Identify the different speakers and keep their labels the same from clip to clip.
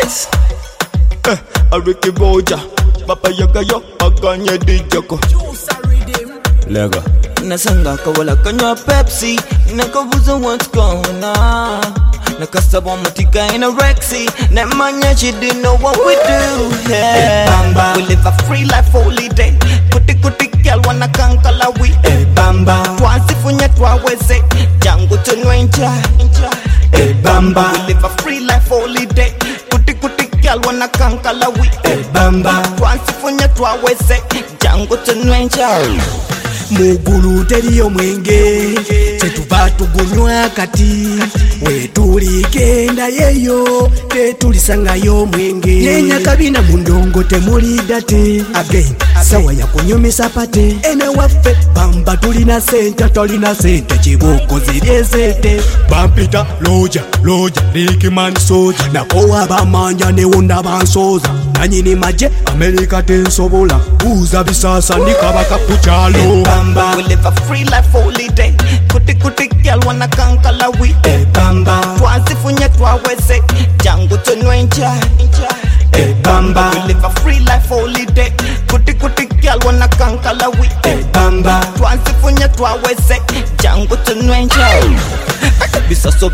Speaker 1: Ice. A Ricky Boja. Papa Yaga yo, Aganya Dijoko. Lega.
Speaker 2: Nasanga kawala kanywa Pepsi. Nakabuza what's going on. Nakasaba matika in a Rexy. Nemanya she didn't know what we do. Yeah. We live a free life holiday. Kuti girl wanna kankala we. Twansi funya twaweze. Jangu tunwenja.
Speaker 1: Bamba.
Speaker 2: We live a free life holiday. Kuti girl wanna kankala we. Twansi funya twaweze. Jangu tunwenja.
Speaker 3: Mugulu teriyo mwenge tetuva tugunywa kati wetulikenda yeyo tetulisangayo mwenge nyenya kabina mundongo temulida te again sawa ya kunyumisa pate ene waffe bamba tulina sente chiboko ziryezete bampita loja Rickman soja nakowa bamanja newunda bansoza nanyini maje Amerika tensobola buza bisasa nikabaka kuchalo.
Speaker 2: We live a free life holiday. Kuti girl wanna kankala we. Twansi funya twaweze. Jangu tunwenja.
Speaker 1: Bamba.
Speaker 2: We live a free life holiday. Kuti girl wanna kankala we. Twansi funya twaweze. Jangu tunwenja. Bisaso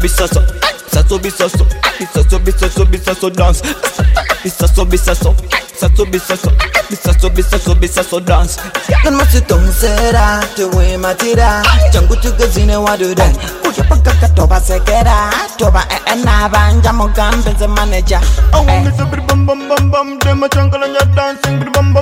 Speaker 2: dance. Bisaso dance. Kan masitonsera tuwe matira. Jangu tugazine wadude. Kuja paka katoba sekera. Toba na banja mogambe ze manager.
Speaker 1: I want me to be bum. Dem a chankala nya dancing be bum.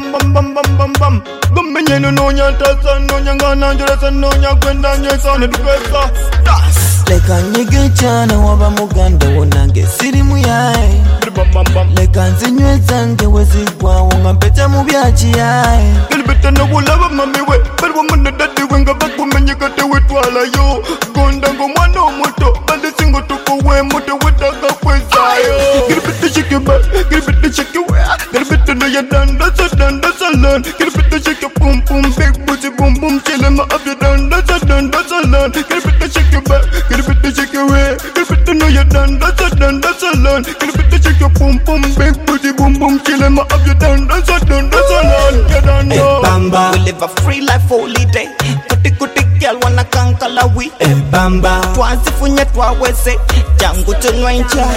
Speaker 1: Gumbe nyeno no nya tasa no nya ngana jurasa no nya kwenda nya sana dukwesa. Dance.
Speaker 2: Leka nyige chana waba muganda wonange sirimu yae. Leka nzinywe zange wezigwa wonga mpete mubyachi yae.
Speaker 1: Galbeta na wulaba mami we. Balwa mwana dadi wenga baku menyeka te wetwala yo. Gonda ngo mwana omuto. Bande singo tuko we mute wetaka kwezayo. Galbeta shake back. Galbeta shake we. Galbeta na ya danda salon. Galbeta shake boom big booty boom chile ma up ya danda salon. Galbeta shake back. Galbeta shake we. Galbeta na ya danda salon. Galbeta shake boom big booty boom chile ma up ya danda salon. Ya danda.
Speaker 2: Bamba. We live a free life holiday. Kuti girl wanna kankala we. Twansi funya twaweze. Jangu tunwenja.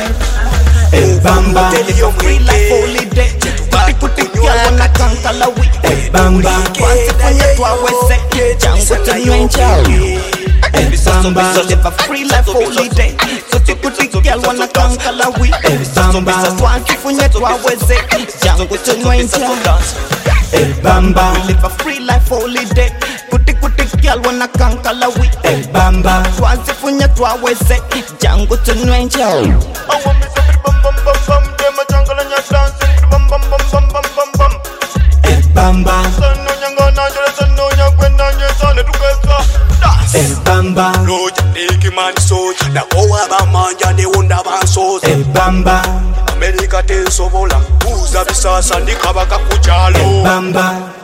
Speaker 1: Bamba.
Speaker 2: We live a free life holiday. Kuti girl wanna kankala we. Twansi funya twaweze. Jangu tunwenja. Live a free life holiday. Kuti girl wanna kankala we. Twansi funya twaweze. Jangu tunwenja.
Speaker 1: Bamba.
Speaker 2: We live a free life holiday. Kuti girl wanna kankala we. Twansi funya twaweze. Jangu tunwenja.
Speaker 1: I want me to be bum. Dem a chankala nya dancing be bum.
Speaker 2: Bamba.
Speaker 1: No nya ngana jurasa no nya kwenda nya sana dukwesa. Dance.
Speaker 3: Loja Rickman soja nakowa bamanja newunda bansoza Amerika tensobola buza bisasa nikabaka kuchalo.